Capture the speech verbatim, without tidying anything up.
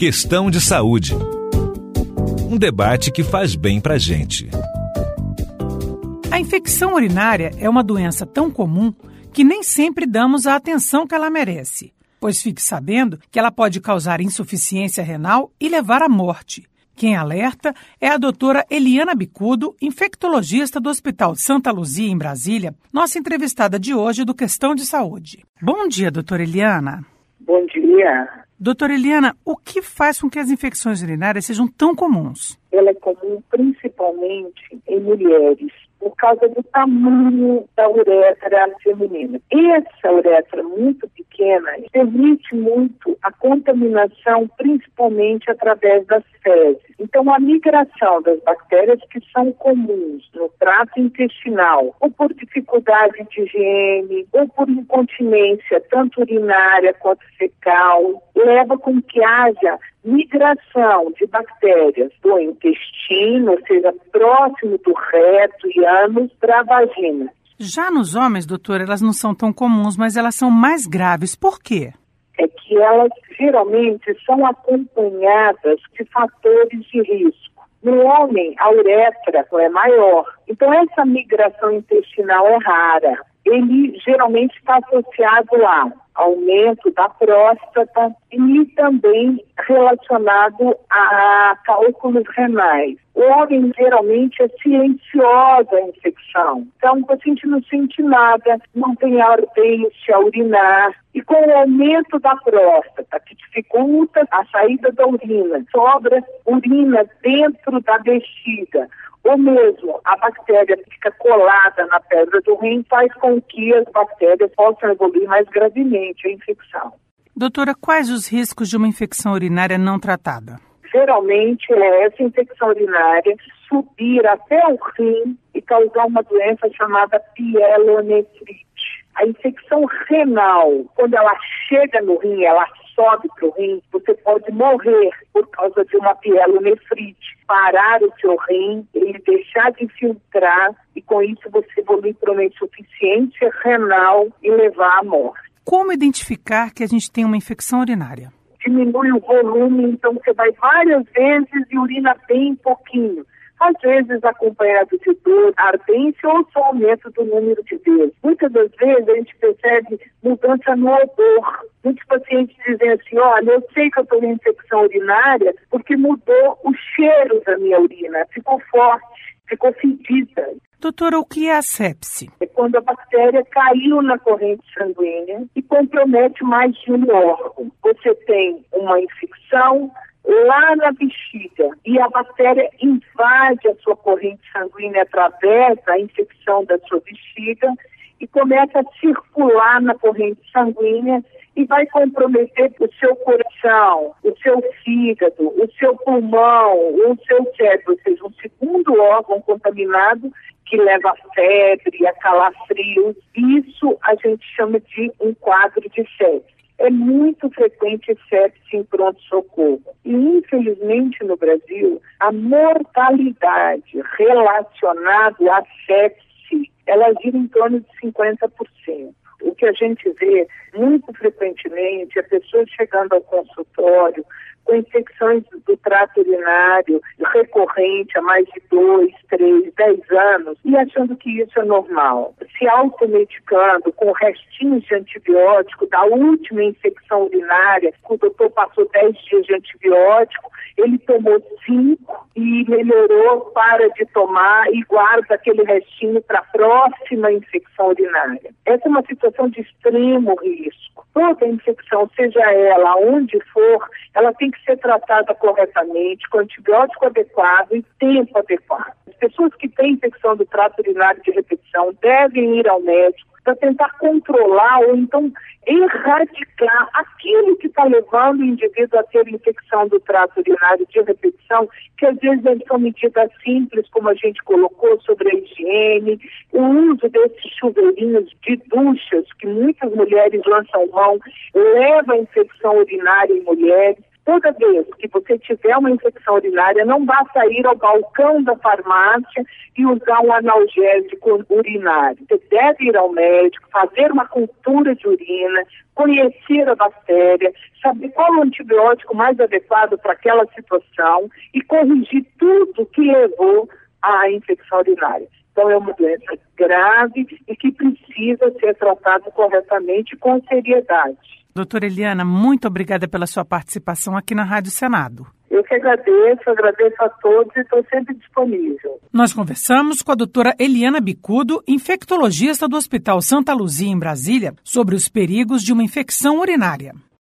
Questão de saúde. Um debate que faz bem pra gente. A infecção urinária é uma doença tão comum que nem sempre damos a atenção que ela merece, pois fique sabendo que ela pode causar insuficiência renal e levar à morte. Quem alerta é a doutora Eliana Bicudo, infectologista do Hospital Santa Luzia, em Brasília, nossa entrevistada de hoje do Questão de Saúde. Bom dia, doutora Eliana. Bom dia. Doutora Eliana, o que faz com que as infecções urinárias sejam tão comuns? Ela é comum principalmente em mulheres, por causa do tamanho da uretra feminina. Essa uretra muito pequena permite muito a contaminação, principalmente através das fezes. Então, a migração das bactérias que são comuns no trato intestinal, ou por dificuldade de higiene, ou por incontinência, tanto urinária quanto fecal, leva com que haja migração de bactérias do intestino, ou seja, próximo do reto e ânus, para a vagina. Já nos homens, doutora, elas não são tão comuns, mas elas são mais graves. Por quê? É que elas geralmente são acompanhadas de fatores de risco. No homem, a uretra é maior, então essa migração intestinal é rara. Ele geralmente está associado a aumento da próstata e também relacionado a cálculos renais. O homem geralmente é silenciosa a infecção, então o paciente não sente nada, não tem ardência a urinar. E com o aumento da próstata, que dificulta a saída da urina, sobra urina dentro da bexiga, ou mesmo a bactéria fica colada na pedra do rim, faz com que as bactérias possam evoluir mais gravemente a infecção. Doutora, quais os riscos de uma infecção urinária não tratada? Geralmente é essa infecção urinária subir até o rim e causar uma doença chamada pielonefrite. A infecção renal, quando ela chega no rim, ela sobe para o rim, você pode morrer por causa de uma pielonefrite, parar o seu rim, ele deixar de filtrar e com isso você evolui para uma insuficiência renal e levar à morte. Como identificar que a gente tem uma infecção urinária? Diminui o volume, então você vai várias vezes e urina bem pouquinho. Às vezes acompanhado de dor, ardência ou só aumento do número de vezes. Muitas das vezes a gente percebe mudança no odor. Muitos pacientes dizem assim, olha, eu sei que eu estou com infecção urinária porque mudou o cheiro da minha urina, ficou forte, ficou fedida. Doutora, o que é a sepse? É quando a bactéria caiu na corrente sanguínea e compromete mais de um órgão. Você tem uma infecção lá na bexiga e a bactéria invade a sua corrente sanguínea através da infecção da sua bexiga e começa a circular na corrente sanguínea e vai comprometer o seu coração, o seu fígado, o seu pulmão, o seu cérebro, ou seja, um segundo órgão contaminado que leva a febre, a calafrios. Isso a gente chama de um quadro de sepse. É muito frequente sepse em pronto-socorro. E, infelizmente, no Brasil, a mortalidade relacionada à sepse, ela gira em torno de cinquenta por cento. O que a gente vê muito frequentemente é pessoas chegando ao consultório com infecções do trato urinário recorrente há mais de dois, três, dez anos e achando que isso é normal. Se automedicando com restinhos de antibiótico da última infecção urinária, o doutor passou dez dias de antibiótico, ele tomou cinco e melhorou, para de tomar e guarda aquele restinho para a próxima infecção urinária. Essa é uma situação de extremo risco. Toda infecção, seja ela onde for, ela tem que ser tratada corretamente, com antibiótico adequado e tempo adequado. As pessoas que têm infecção do trato urinário de repetição devem ir ao médico para tentar controlar ou então erradicar aquilo que está levando o indivíduo a ter infecção do trato urinário de repetição, que às vezes são medidas simples, como a gente colocou, sobre a higiene, o uso desses chuveirinhos de duchas, que muitas mulheres lançam mão, leva a infecção urinária em mulheres. Toda vez que você tiver uma infecção urinária, não basta ir ao balcão da farmácia e usar um analgésico urinário. Você deve ir ao médico, fazer uma cultura de urina, conhecer a bactéria, saber qual o antibiótico mais adequado para aquela situação e corrigir tudo que levou à infecção urinária. Então é uma doença grave e que precisa ser tratada corretamente e com seriedade. Doutora Eliana, muito obrigada pela sua participação aqui na Rádio Senado. Eu que agradeço, agradeço a todos e estou sempre disponível. Nós conversamos com a doutora Eliana Bicudo, infectologista do Hospital Santa Luzia, em Brasília, sobre os perigos de uma infecção urinária.